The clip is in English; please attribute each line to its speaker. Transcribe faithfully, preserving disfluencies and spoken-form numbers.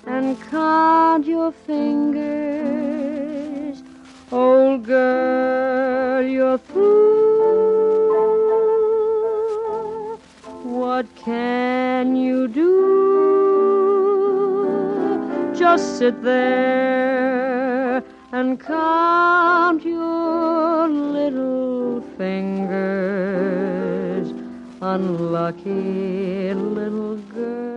Speaker 1: and count your fingers. Old girl, you're through. What can you do? Just sit there and count your little fingers. Unlucky little girl.